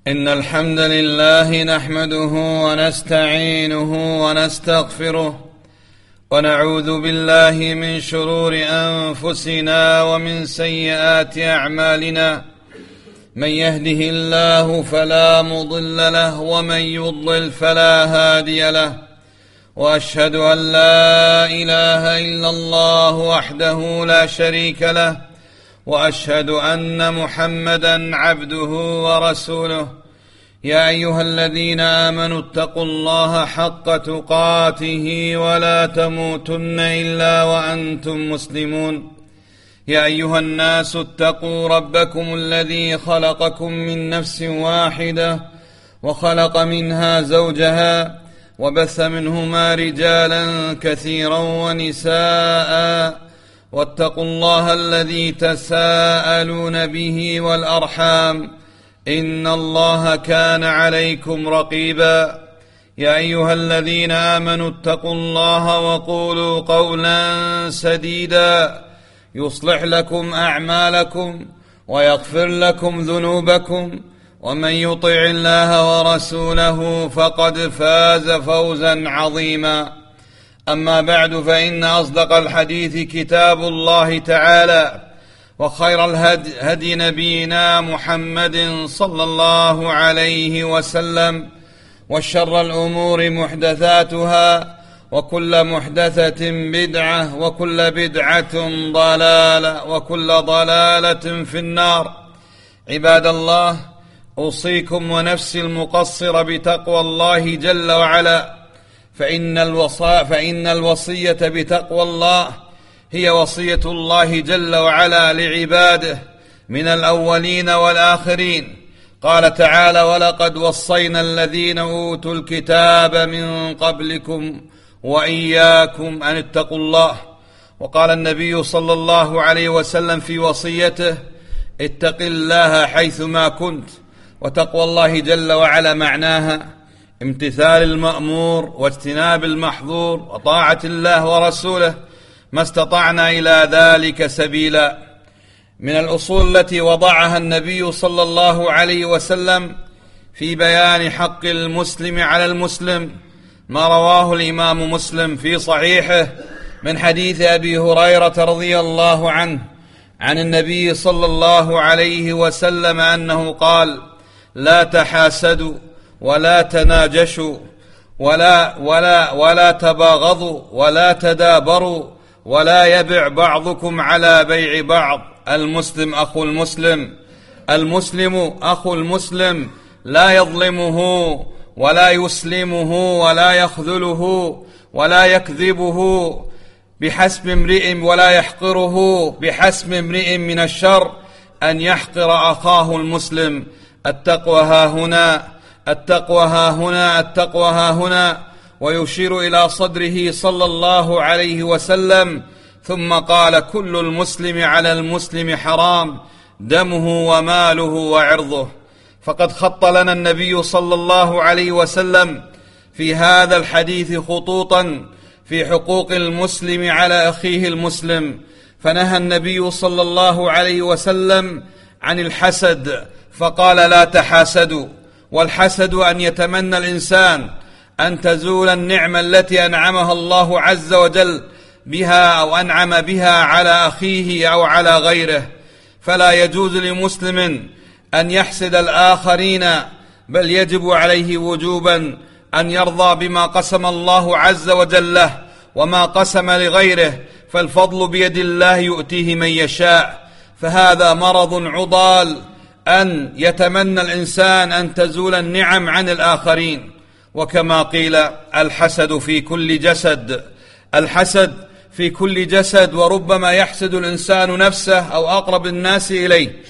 إن الحمد لله نحمده ونستعينه ونستغفره ونعوذ بالله من شرور أنفسنا ومن سيئات أعمالنا. من يهده الله فلا مضل له ومن يضلل فلا هادي له، وأشهد أن لا إله إلا الله وحده لا شريك له، وأشهد أن محمدا عبده ورسوله. يا أيها الذين آمنوا اتقوا الله حق تقاته ولا تموتن إلا وأنتم مسلمون. يا أيها الناس اتقوا ربكم الذي خلقكم من نفس واحدة وخلق منها زوجها وبث منهما رجالا كثيرا ونساء، واتقوا الله الذي تساءلون به والأرحام إن الله كان عليكم رقيبا. يا أيها الذين آمنوا اتقوا الله وقولوا قولا سديدا يصلح لكم أعمالكم ويغفر لكم ذنوبكم، ومن يطع الله ورسوله فقد فاز فوزا عظيما. أما بعد، فإن أصدق الحديث كتاب الله تعالى، وخير الهدي نبينا محمد صلى الله عليه وسلم، وشر الأمور محدثاتها، وكل محدثة بدعة، وكل بدعة ضلالة، وكل ضلالة في النار. عباد الله، أوصيكم ونفسي المقصر بتقوى الله جل وعلا، فإن الوصية بتقوى الله هي وصية الله جل وعلا لعباده من الأولين والآخرين. قال تعالى: ولقد وصينا الذين أوتوا الكتاب من قبلكم وإياكم أن اتقوا الله. وقال النبي صلى الله عليه وسلم في وصيته: اتق الله حيثما كنت. وتقوى الله جل وعلا معناها امتثال المأمور واجتناب المحظور وطاعة الله ورسوله ما استطعنا إلى ذلك سبيلا. من الأصول التي وضعها النبي صلى الله عليه وسلم في بيان حق المسلم على المسلم ما رواه الإمام مسلم في صحيحه من حديث أبي هريرة رضي الله عنه عن النبي صلى الله عليه وسلم أنه قال: لا تحاسدوا ولا تناجشوا ولا تباغضوا ولا تدابروا ولا يبع بعضكم على بيع بعض. المسلم أخو المسلم، المسلم أخو المسلم، لا يظلمه ولا يسلمه ولا يخذله ولا يكذبه بحسب امرئ ولا يحقره. بحسب امرئ من الشر أن يحقر أخاه المسلم. التقوى ها هنا، التقوى ها هنا، التقوى ها هنا. ويشير إلى صدره صلى الله عليه وسلم، ثم قال: كل المسلم على المسلم حرام، دمه وماله وعرضه. فقد خط لنا النبي صلى الله عليه وسلم في هذا الحديث خطوطا في حقوق المسلم على أخيه المسلم. فنهى النبي صلى الله عليه وسلم عن الحسد، فقال: لا تحاسدوا. والحسد أن يتمنى الإنسان أن تزول النعمة التي أنعمها الله عز وجل بها أو أنعم بها على أخيه أو على غيره. فلا يجوز لمسلم أن يحسد الآخرين، بل يجب عليه وجوبا أن يرضى بما قسم الله عز وجل له وما قسم لغيره، فالفضل بيد الله يؤتيه من يشاء. فهذا مرض عضال أن يتمنى الإنسان أن تزول النعم عن الآخرين. وكما قيل: الحسد في كل جسد، الحسد في كل جسد. وربما يحسد الإنسان نفسه أو أقرب الناس إليه،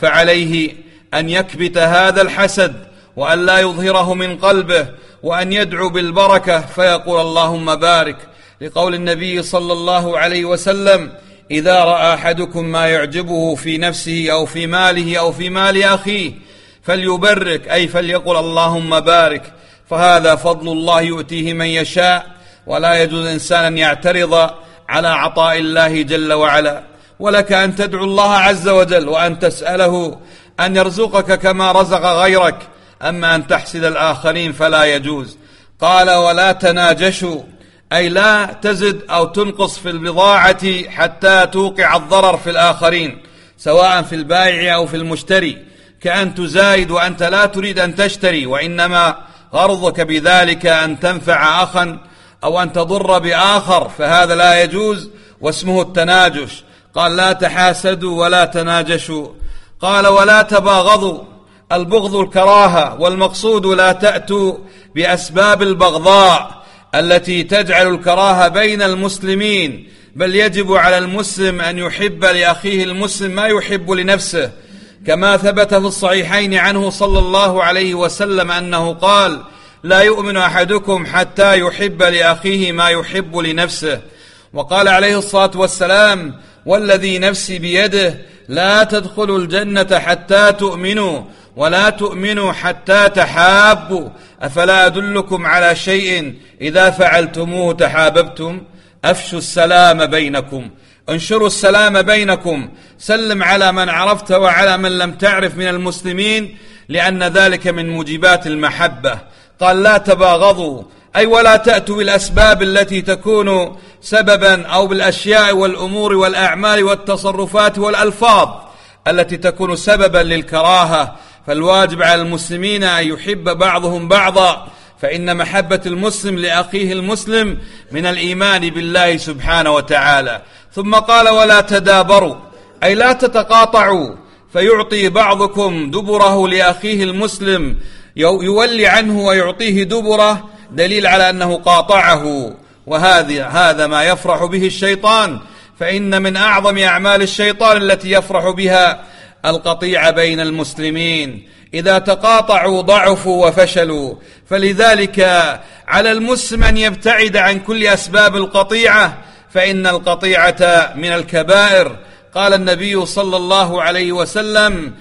فعليه أن يكبت هذا الحسد وأن لا يظهره من قلبه، وأن يدعو بالبركة فيقول: اللهم بارك، لقول النبي صلى الله عليه وسلم: إذا رأى أحدكم ما يعجبه في نفسه أو في ماله أو في مال أخيه فليبرك، أي فليقل اللهم بارك. فهذا فضل الله يؤتيه من يشاء، ولا يجوز الإنسان أن يعترض على عطاء الله جل وعلا. ولك أن تدعو الله عز وجل وأن تسأله أن يرزقك كما رزق غيرك، أما أن تحسد الآخرين فلا يجوز. قال ولا تناجشوا، أي لا تزد أو تنقص في البضاعة حتى توقع الضرر في الآخرين، سواء في البائع أو في المشتري، كأن تزايد وأنت لا تريد أن تشتري، وإنما غرضك بذلك أن تنفع أخا أو أن تضر بآخر، فهذا لا يجوز واسمه التناجش. قال لا تحاسدوا ولا تناجشوا. قال ولا تباغضوا، البغض الكراهة، والمقصود لا تأتوا بأسباب البغضاء التي تجعل الكراهة بين المسلمين، بل يجب على المسلم أن يحب لأخيه المسلم ما يحب لنفسه، كما ثبت في الصحيحين عنه صلى الله عليه وسلم أنه قال لا يؤمن أحدكم حتى يحب لأخيه ما يحب لنفسه. وقال عليه الصلاة والسلام والذي نفسي بيده لا تدخلوا الجنة حتى تؤمنوا ولا تؤمنوا حتى تحابوا، أفلا أدلكم على شيء إذا فعلتموه تحاببتم؟ أفشوا السلام بينكم، انشروا السلام بينكم، سلم على من عرفت وعلى من لم تعرف من المسلمين، لأن ذلك من موجبات المحبة. قال لا تباغضوا، أي ولا تأتوا بالأسباب التي تكون سببا، أو بالأشياء والأمور والأعمال والتصرفات والألفاظ التي تكون سببا للكراهة. فالواجب على المسلمين أن يحب بعضهم بعضا، فإن محبة المسلم لأخيه المسلم من الإيمان بالله سبحانه وتعالى. ثم قال ولا تدابروا، أي لا تتقاطعوا، فيعطي بعضكم دبره لأخيه المسلم، يولي عنه ويعطيه دبره، دليل على أنه قاطعه. وهذا ما يفرح به الشيطان، فإن من أعظم أعمال الشيطان التي يفرح بها القطيعة بين المسلمين، إذا تقاطعوا ضعفوا وفشلوا. فلذلك على المسلم أن يبتعد عن كل أسباب القطيعة، فإن القطيعة من الكبائر. قال النبي صلى الله عليه وسلم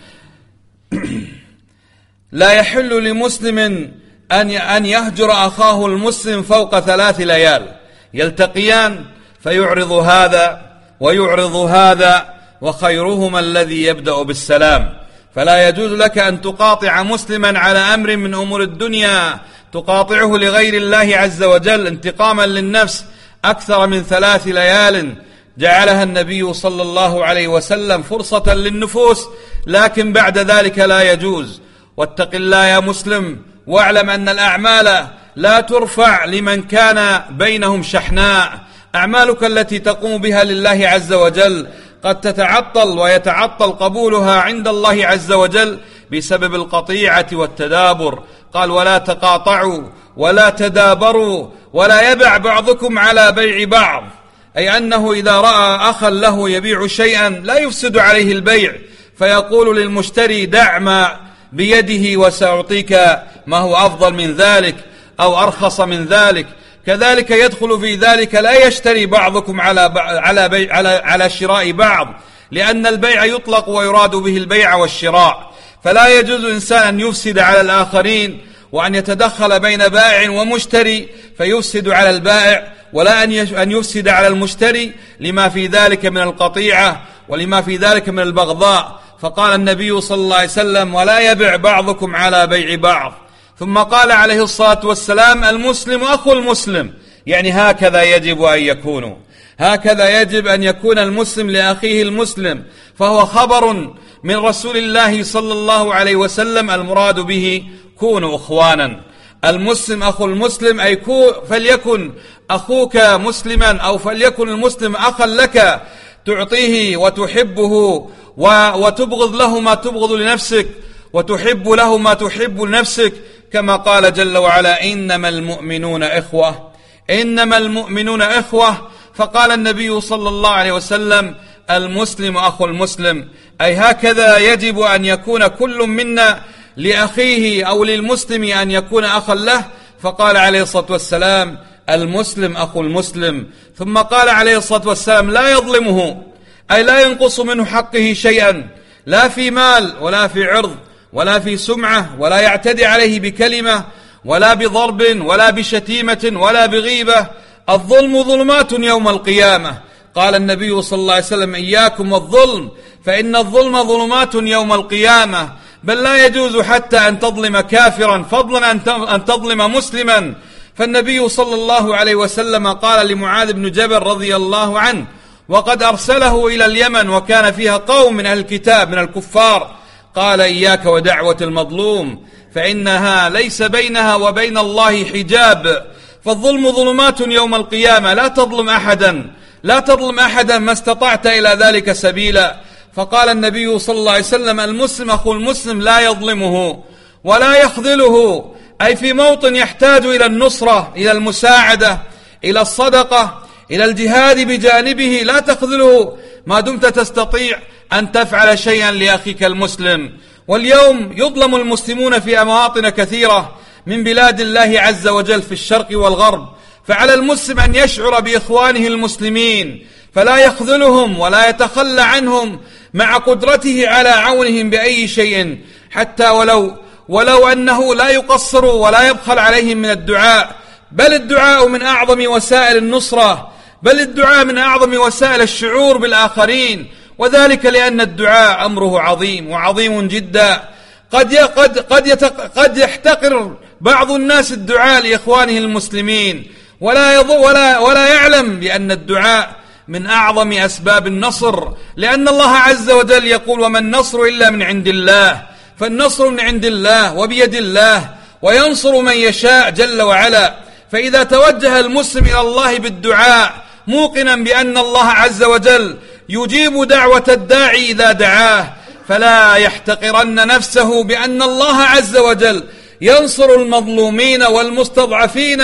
لا يحل لمسلم أن يهجر أخاه المسلم فوق 3 ليال، يلتقيان فيعرض هذا ويعرض هذا، وخيرهما الذي يبدأ بالسلام. فلا يجوز لك أن تقاطع مسلما على أمر من أمور الدنيا، تقاطعه لغير الله عز وجل انتقاما للنفس أكثر من 3 ليال جعلها النبي صلى الله عليه وسلم فرصة للنفوس، لكن بعد ذلك لا يجوز. واتق الله يا مسلم، واعلم أن الأعمال لا ترفع لمن كان بينهم شحناء. أعمالك التي تقوم بها لله عز وجل قد تتعطل ويتعطل قبولها عند الله عز وجل بسبب القطيعة والتدابر. قال ولا تقاطعوا ولا تدابروا ولا يبع بعضكم على بيع بعض، أي أنه إذا رأى أخا له يبيع شيئا لا يفسد عليه البيع، فيقول للمشتري دع ما بيده وسأعطيك ما هو أفضل من ذلك أو أرخص من ذلك. كذلك يدخل في ذلك لا يشتري بعضكم على شراء بعض، لأن البيع يطلق ويراد به البيع والشراء. فلا يجوز إنسان أن يفسد على الآخرين وأن يتدخل بين بائع ومشتري فيفسد على البائع، ولا أن يفسد على المشتري لما في ذلك من القطيعة ولما في ذلك من البغضاء. فقال النبي صلى الله عليه وسلم ولا يبع بعضكم على بيع بعض. ثم قال عليه الصلاة والسلام المسلم أخو المسلم، يعني هكذا يجب أن يكونوا، هكذا يجب أن يكون المسلم لأخيه المسلم. فهو خبر من رسول الله صلى الله عليه وسلم، المراد به كونوا أخوانا. المسلم أخو المسلم، أي فليكن أخوك مسلما، أو فليكن المسلم أخا لك تعطيه وتحبه وتبغض له ما تبغض لنفسك وتحب له ما تحب لنفسك، كما قال جل وعلا إنما المؤمنون إخوة، إنما المؤمنون إخوة. فقال النبي صلى الله عليه وسلم المسلم أخو المسلم، أي هكذا يجب أن يكون كل منا لأخيه أو للمسلم أن يكون أخا له. فقال عليه الصلاة والسلام المسلم أخو المسلم. ثم قال عليه الصلاة والسلام لا يظلمه، أي لا ينقص منه حقه شيئا، لا في مال ولا في عرض ولا في سمعة، ولا يعتدي عليه بكلمة ولا بضرب ولا بشتيمة ولا بغيبة. الظلم ظلمات يوم القيامة. قال النبي صلى الله عليه وسلم إياكم والظلم فإن الظلم ظلمات يوم القيامة. بل لا يجوز حتى أن تظلم كافرا، فضلا أن تظلم مسلما. فالنبي صلى الله عليه وسلم قال لمعاذ بن جبل رضي الله عنه وقد أرسله إلى اليمن وكان فيها قوم من أهل الكتاب من الكفار، قال: إياك ودعوة المظلوم فإنها ليس بينها وبين الله حجاب، فالظلم ظلمات يوم القيامة، لا تظلم أحدا ما استطعت إلى ذلك سبيلا. فقال النبي صلى الله عليه وسلم: المسلم أخو المسلم لا يظلمه ولا يخذله، أي في موطن يحتاج إلى النصرة، إلى المساعدة، إلى الصدقة، إلى الجهاد بجانبه، لا تخذله ما دمت تستطيع أن تفعل شيئا لأخيك المسلم. واليوم يظلم المسلمون في مواطن كثيرة من بلاد الله عز وجل في الشرق والغرب، فعلى المسلم أن يشعر بإخوانه المسلمين فلا يخذلهم ولا يتخلى عنهم مع قدرته على عونهم بأي شيء، حتى ولو أنه لا يقصر ولا يبخل عليهم من الدعاء، بل الدعاء من أعظم وسائل النصرة، بل الدعاء من أعظم وسائل الشعور بالآخرين، وذلك لأن الدعاء أمره عظيم وعظيم جدا. قد يحتقر بعض الناس الدعاء لإخوانه المسلمين ولا يعلم بأن الدعاء من أعظم أسباب النصر، لأن الله عز وجل يقول: وما النصر إلا من عند الله، فالنصر من عند الله وبيد الله، وينصر من يشاء جل وعلا. فإذا توجه المسلم إلى الله بالدعاء موقنا بأن الله عز وجل يجيب دعوة الداعي إذا دعاه، فلا يحتقرن نفسه بأن الله عز وجل ينصر المظلومين والمستضعفين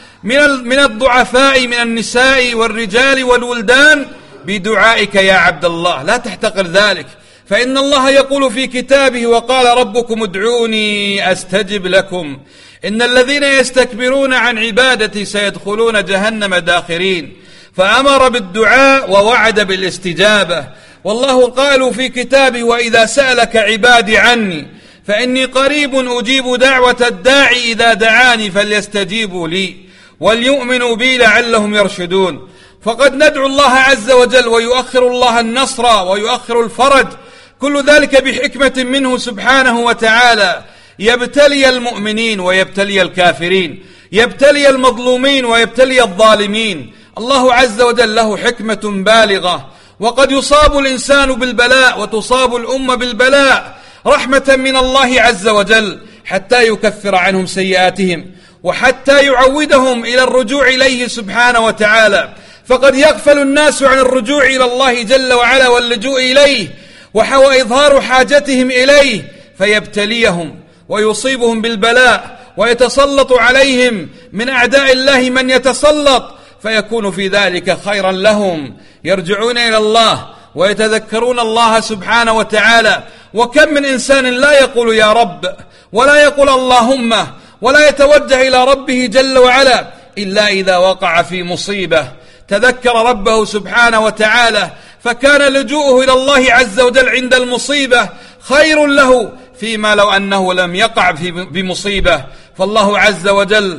من الضعفاء من النساء والرجال والولدان بدعائك يا عبد الله، لا تحتقر ذلك، فإن الله يقول في كتابه: وقال ربكم ادعوني أستجب لكم، إن الذين يستكبرون عن عبادتي سيدخلون جهنم داخرين. فأمر بالدعاء ووعد بالاستجابة. والله قال في كتابه: وإذا سألك عبادي عني فإني قريب أجيب دعوة الداعي إذا دعاني فليستجيبوا لي وليؤمنوا بي لعلهم يرشدون. فقد ندعو الله عز وجل ويؤخر الله النصر ويؤخر الفرج، كل ذلك بحكمة منه سبحانه وتعالى، يبتلي المؤمنين ويبتلي الكافرين، يبتلي المظلومين ويبتلي الظالمين. الله عز وجل له حكمة بالغة، وقد يصاب الإنسان بالبلاء وتصاب الأمة بالبلاء رحمة من الله عز وجل حتى يكفر عنهم سيئاتهم وحتى يعودهم إلى الرجوع إليه سبحانه وتعالى. فقد يغفل الناس عن الرجوع إلى الله جل وعلا واللجوء إليه وإظهار حاجتهم إليه، فيبتليهم ويصيبهم بالبلاء ويتسلط عليهم من أعداء الله من يتسلط، فيكون في ذلك خيرا لهم، يرجعون إلى الله ويتذكرون الله سبحانه وتعالى. وكم من إنسان لا يقول يا رب ولا يقول اللهم ولا يتوجه إلى ربه جل وعلا إلا إذا وقع في مصيبة تذكر ربه سبحانه وتعالى، فكان لجوءه إلى الله عز وجل عند المصيبة خير له فيما لو أنه لم يقع بمصيبة. فالله عز وجل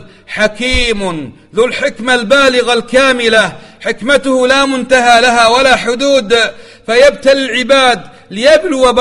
حكيم ذو الحكمة البالغة الكاملة، حكمته لا منتهى لها ولا حدود، فيبتلي العباد ليبلو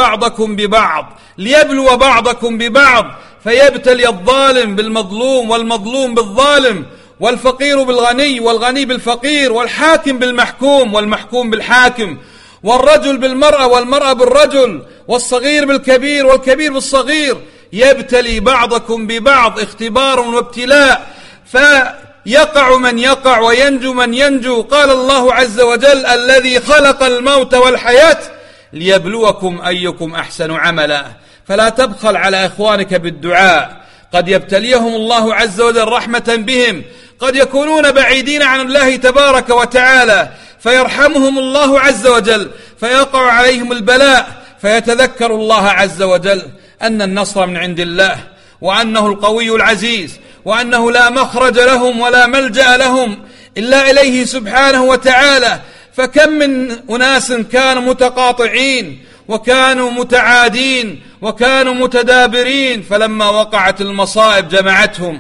بعضكم ببعض، فيبتلي الظالم بالمظلوم والمظلوم بالظالم، والفقير بالغني والغني بالفقير، والحاكم بالمحكوم والمحكوم بالحاكم، والرجل بالمرأة والمرأة بالرجل، والصغير بالكبير والكبير بالصغير، يبتلي بعضكم ببعض اختبار وابتلاء، فيقع من يقع وينجو من ينجو. قال الله عز وجل: الذي خلق الموت والحياة ليبلوكم أيكم أحسن عملا. فلا تبخل على إخوانك بالدعاء، قد يبتليهم الله عز وجل رحمة بهم، قد يكونون بعيدين عن الله تبارك وتعالى فيرحمهم الله عز وجل، فيقع عليهم البلاء، فيتذكر الله عز وجل أن النصر من عند الله، وأنه القوي العزيز، وأنه لا مخرج لهم ولا ملجأ لهم إلا إليه سبحانه وتعالى. فكم من أناس كانوا متقاطعين وكانوا متعادين وكانوا متدابرين، فلما وقعت المصائب جمعتهم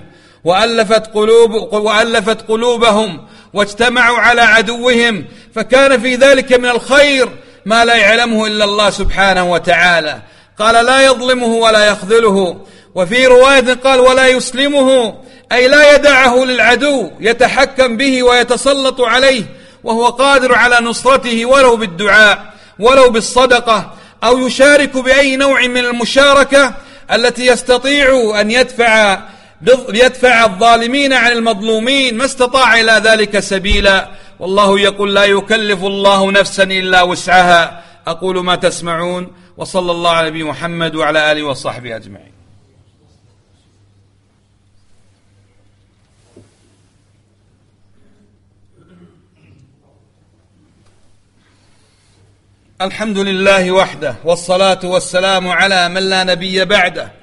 وألفت قلوبهم واجتمعوا على عدوهم، فكان في ذلك من الخير ما لا يعلمه إلا الله سبحانه وتعالى. قال لا يظلمه ولا يخذله. وفي رواية قال ولا يسلمه، أي لا يدعه للعدو يتحكم به ويتسلط عليه وهو قادر على نصرته ولو بالدعاء ولو بالصدقة، أو يشارك بأي نوع من المشاركة التي يستطيع أن يدفع الظالمين عن المظلومين ما استطاع إلى ذلك سبيلا. والله يقول لا يكلف الله نفسا إلا وسعها. أقول ما تسمعون، وصلى الله على نبي محمد وعلى آله وصحبه أجمعين. الحمد لله وحده، والصلاة والسلام على من لا نبي بعده.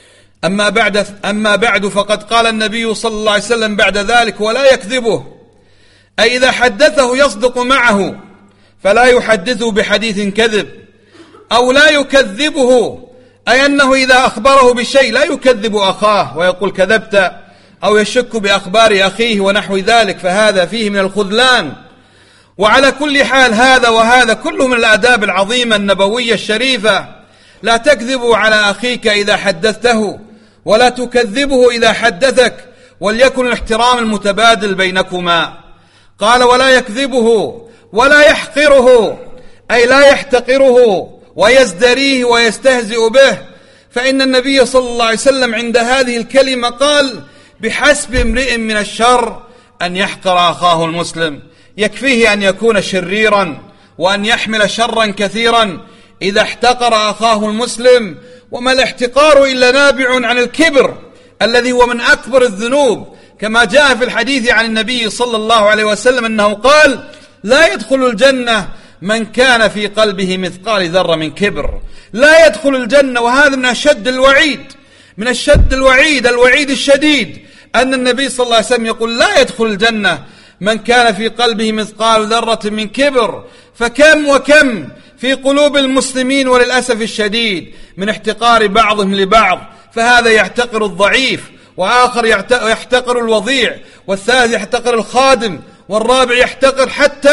أما بعد فقد قال النبي صلى الله عليه وسلم بعد ذلك ولا يكذبه، أي إذا حدثه يصدق معه فلا يحدثه بحديث كذب، أو لا يكذبه، أي أنه إذا أخبره بشيء لا يكذب أخاه ويقول كذبت، أو يشك بأخبار أخيه ونحو ذلك، فهذا فيه من الخذلان. وعلى كل حال هذا وهذا كله من الآداب العظيمة النبوية الشريفة. لا تكذب على أخيك إذا حدثته، ولا تكذبه إذا حدثك، وليكن الاحترام المتبادل بينكما. قال ولا يكذبه ولا يحقره، أي لا يحتقره ويزدريه ويستهزئ به، فإن النبي صلى الله عليه وسلم عند هذه الكلمة قال بحسب امرئ من الشر أن يحقر أخاه المسلم، يكفيه أن يكون شريرا وأن يحمل شرا كثيرا إذا احتقر أخاه المسلم. وما الاحتقار إلا نابع عن الكبر الذي هو من أكبر الذنوب، كما جاء في الحديث عن النبي صلى الله عليه وسلم أنه قال لا يدخل الجنة من كان في قلبه مثقال ذرة من كبر. لا يدخل الجنة، وهذا من أشد الوعيد، من أشد الوعيد الشديد، أن النبي صلى الله عليه وسلم يقول لا يدخل الجنة من كان في قلبه مثقال ذرة من كبر. فكم وكم في قلوب المسلمين وللأسف الشديد من احتقار بعضهم لبعض، فهذا يحتقر الضعيف، وآخر يحتقر الوضيع، والثالث يحتقر الخادم، والرابع يحتقر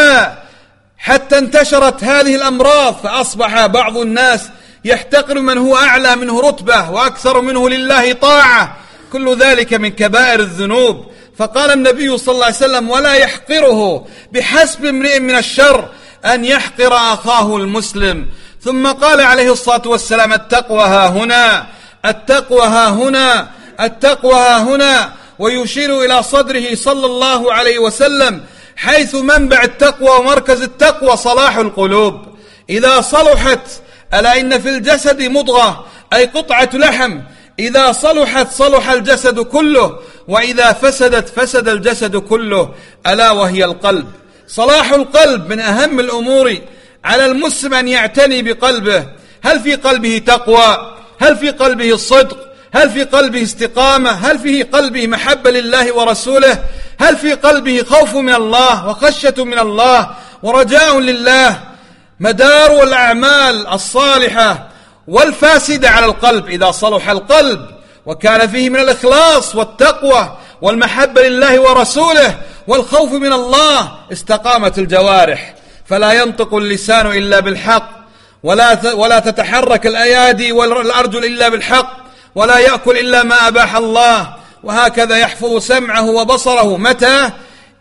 حتى انتشرت هذه الأمراض، فأصبح بعض الناس يحتقر من هو أعلى منه رتبة وأكثر منه لله طاعة. كل ذلك من كبائر الذنوب. فقال النبي صلى الله عليه وسلم ولا يحقره، بحسب امرئ من الشر أن يحقر أخاه المسلم. ثم قال عليه الصلاة والسلام التقوى ها هنا، التقوى ها هنا، التقوى ها هنا، ويشير إلى صدره صلى الله عليه وسلم، حيث منبع التقوى ومركز التقوى صلاح القلوب. إذا صلحت، ألا إن في الجسد مضغة، أي قطعة لحم، إذا صلحت صلح الجسد كله، وإذا فسدت فسد الجسد كله، ألا وهي القلب. صلاح القلب من أهم الأمور على المسلم أن يعتني بقلبه. هل في قلبه تقوى؟ هل في قلبه الصدق؟ هل في قلبه استقامة؟ هل في قلبه محبة لله ورسوله؟ هل في قلبه خوف من الله وخشية من الله ورجاء لله؟ مدار الأعمال الصالحة والفاسدة على القلب. إذا صلح القلب وكان فيه من الإخلاص والتقوى والمحبة لله ورسوله والخوف من الله، استقامت الجوارح، فلا ينطق اللسان إلا بالحق، ولا تتحرك الأيادي والأرجل إلا بالحق، ولا يأكل إلا ما أباح الله، وهكذا يحفظ سمعه وبصره. متى؟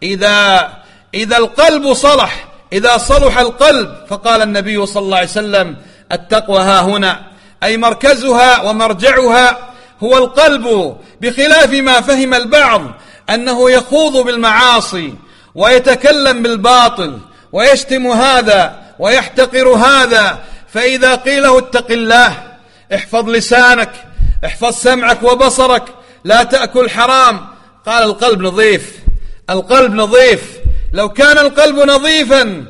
إذا القلب صلح، إذا صلح القلب. فقال النبي صلى الله عليه وسلم التقوى ها هنا، أي مركزها ومرجعها هو القلب، بخلاف ما فهم البعض أنه يخوض بالمعاصي ويتكلم بالباطل ويشتم هذا ويحتقر هذا. فإذا قيل له اتق الله، احفظ لسانك، احفظ سمعك وبصرك، لا تأكل حرام، قال القلب نظيف، القلب نظيف. لو كان القلب نظيفا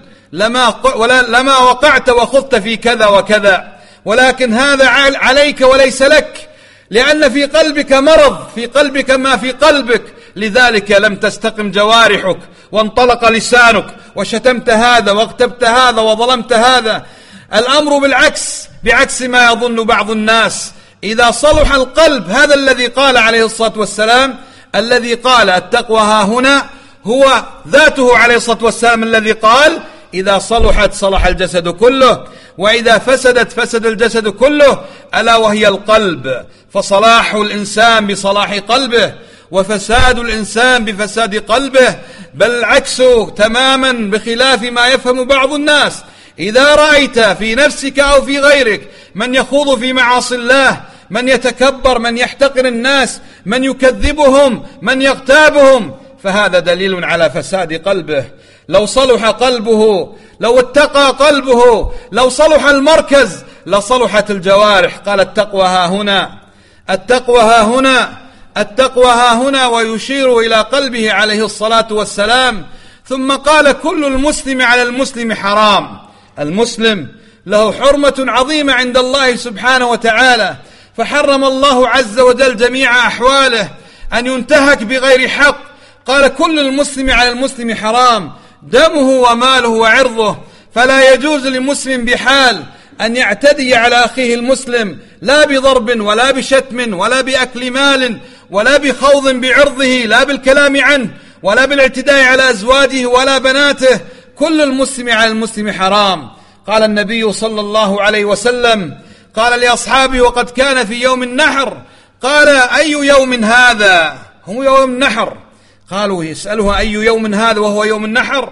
لما وقعت وخضت في كذا وكذا، ولكن هذا عليك وليس لك، لأن في قلبك مرض، في قلبك ما في قلبك، لذلك لم تستقم جوارحك، وانطلق لسانك، وشتمت هذا واغتبت هذا وظلمت هذا. الأمر بعكس ما يظن بعض الناس. إذا صلح القلب، هذا الذي قال عليه الصلاة والسلام، الذي قال التقوى ها هنا هو ذاته عليه الصلاة والسلام الذي قال إذا صلحت صلح الجسد كله، وإذا فسدت فسد الجسد كله، ألا وهي القلب. فصلاح الإنسان بصلاح قلبه، وفساد الإنسان بفساد قلبه، بل العكس تماما بخلاف ما يفهم بعض الناس. إذا رأيت في نفسك أو في غيرك من يخوض في معاصي الله، من يتكبر، من يحتقر الناس، من يكذبهم، من يغتابهم، فهذا دليل على فساد قلبه. لو صلح قلبه، لو اتقى قلبه، لو صلح المركز لصلحت الجوارح. قال التقوى ها هنا، التقوى ها هنا، التقوى ها هنا، ويشير إلى قلبه عليه الصلاة والسلام. ثم قال كل المسلم على المسلم حرام. المسلم له حرمة عظيمة عند الله سبحانه وتعالى، فحرم الله عز وجل جميع أحواله أن ينتهك بغير حق. قال كل المسلم على المسلم حرام، دمه وماله وعرضه. فلا يجوز لمسلم بحال أن يعتدي على أخيه المسلم، لا بضرب ولا بشتم ولا بأكل مال ولا بخوض بعرضه، لا بالكلام عنه ولا بالاعتداء على أزواجه ولا بناته. كل المسلم على المسلم حرام. قال النبي صلى الله عليه وسلم، قال لأصحابه وقد كان في يوم النحر، قال أي يوم هذا؟ هو يوم النحر. قالوا يسألها أي يوم هذا وهو يوم النحر؟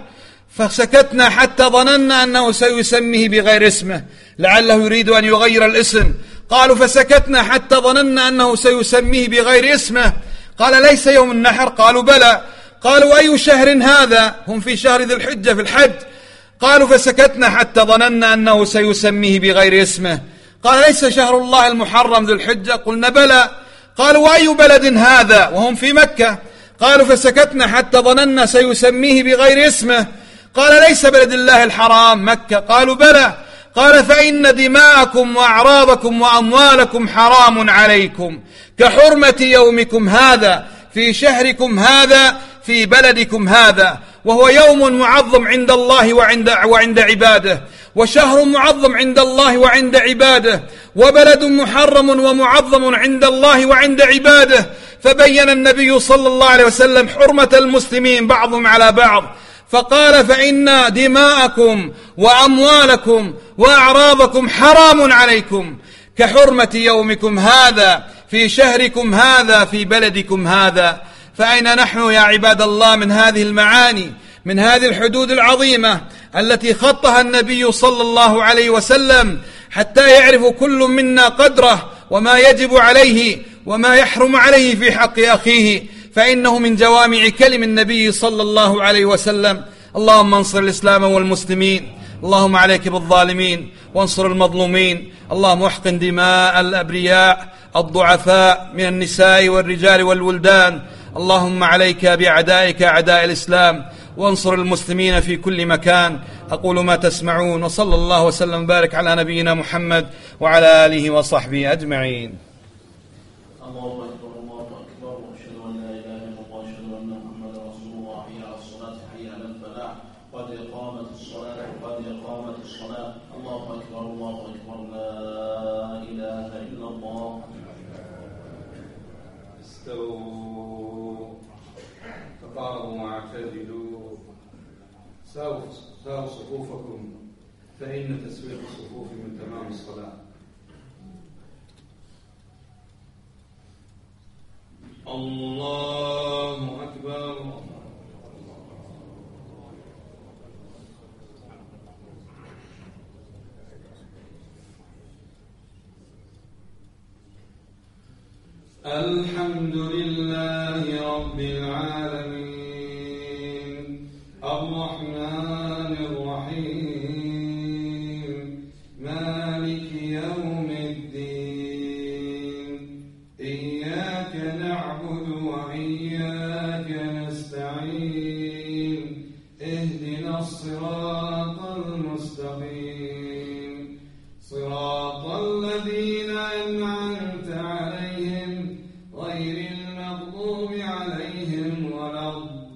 فسكتنا حتى ظننا أنه سيسميه بغير اسمه، لعله يريد أن يغير الاسم. قالوا فسكتنا حتى ظننا أنه سيسميه بغير اسمه. قال ليس يوم النحر؟ قالوا بلى. قالوا أي شهر هذا؟ هم في شهر ذي الحجة في الحج. قالوا فسكتنا حتى ظننا أنه سيسميه بغير اسمه. قال ليس شهر الله المحرم ذو الحجة؟ قلنا بلى. قالوا وأي بلد هذا؟ وهم في مكة. قالوا فسكتنا حتى ظننا سيسميه بغير اسمه. قال ليس بلد الله الحرام مكة؟ قالوا بلى. قال فإن دماءكم وأعراضكم وأموالكم حرام عليكم كحرمة يومكم هذا في شهركم هذا في بلدكم هذا، وهو يوم معظم عند الله وعند عباده، وشهر معظم عند الله وعند عباده، وبلد محرم ومعظم عند الله وعند عباده. فبين النبي صلى الله عليه وسلم حرمة المسلمين بعضهم على بعض، فقال فإن دماءكم وأموالكم وأعراضكم حرام عليكم كحرمة يومكم هذا في شهركم هذا في بلدكم هذا. فأين نحن يا عباد الله من هذه المعاني، من هذه الحدود العظيمة التي خطها النبي صلى الله عليه وسلم، حتى يعرف كل منا قدره وما يجب عليه وما يحرم عليه في حق أخيه، فإنه من جوامع كلم النبي صلى الله عليه وسلم. اللهم انصر الإسلام والمسلمين، اللهم عليك بالظالمين وانصر المظلومين، اللهم احقن دماء الأبرياء الضعفاء من النساء والرجال والولدان، اللهم عليك بأعدائك أعداء الإسلام وانصر المسلمين في كل مكان. أقول ما تسمعون، وصلى الله وسلم وبارك على نبينا محمد وعلى آله وصحبه أجمعين. الله أكبر الله أكبر، وأشهد أن لا إله إلا الله، وأشهد أن محمدا رسول الله. حي على الصلاة، حي على الفلاح، قد قامت الصلاة، قد قامت الصلاة. الله أكبر الله أكبر، لا إله إلا الله. استووا تقاربوا واعتدلوا، ساووا صفوفكم، فإن تسويق الصفوف من تمام الصلاة. الله أكبر. الحمد لله رب العالمين، الرحمن الرحيم، مالك يوم الدين، إياك نعبد وإياك نستعين، اهدنا الصراط المستقيم، صراط الذين أنعمت عليهم غير المغضوب عليهم ولا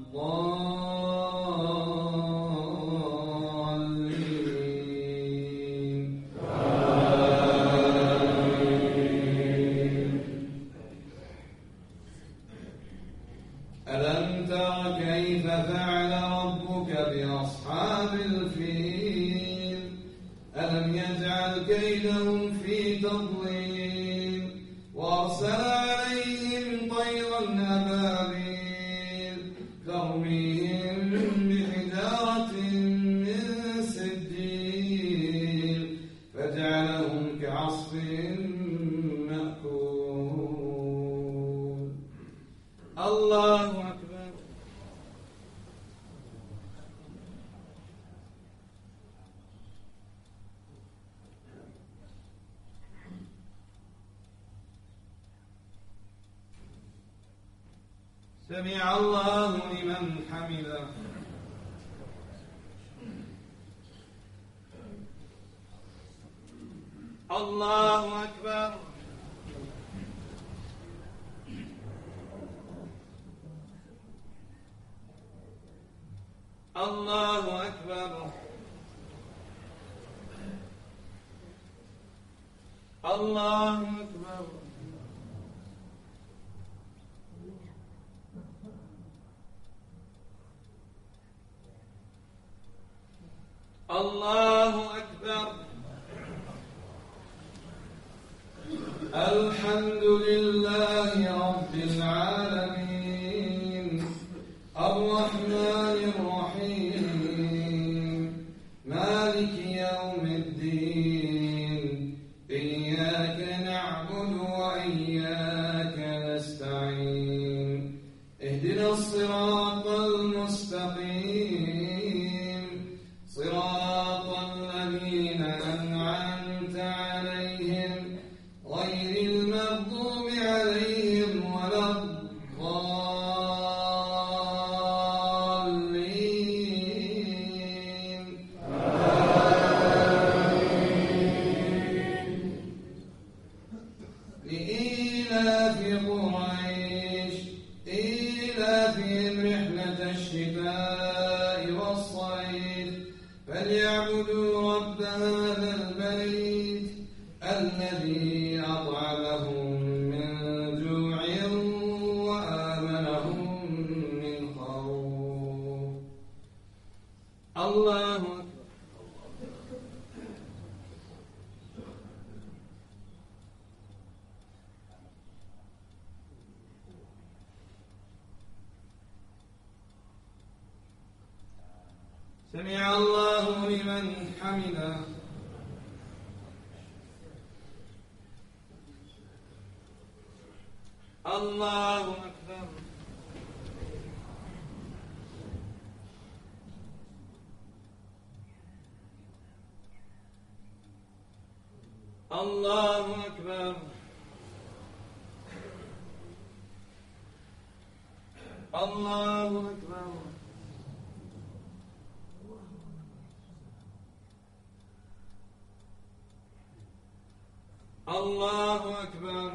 الضالين. ألم تر كيف فعل ربك بأصحاب الفيل؟ ليفتنهم في تضليل وأرسل عليهم طيرا أبابيل ترميهم بحجارة من سجيل فجعلهم كعصف مأكول. الله أكبر. سمع الله لمن حمده. الله أكبر. الله أكبر. الله أكبر. الله أكبر. الحمد لله رب العالمين الرحمن الرحيم مالك يوم الدين إياك نعبد وإياك نستعين اهدنا الصراط المستقيم صراط الذين أنعمت عليهم غير المغضوب عليهم ولا الضالين. لإيلاف قريش إيلافهم رحلة الشتاء والصيف فليعبدوا رب هذا البيت الذي أطعمهم من جوع وآمنهم من خوف. الله أكبر. سمع الله لمن حمده. الله أكبر. الله أكبر. الله أكبر. الله أكبر.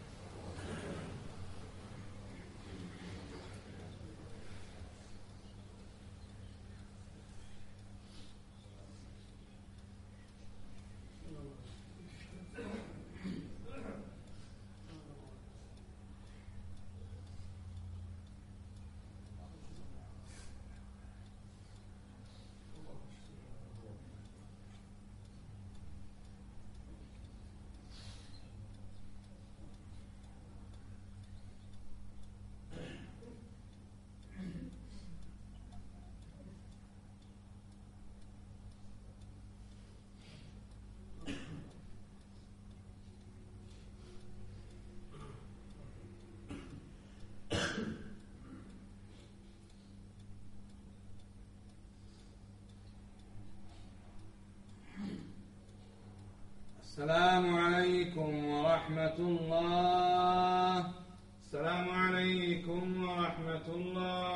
السلام عليكم ورحمة الله. السلام عليكم ورحمة الله.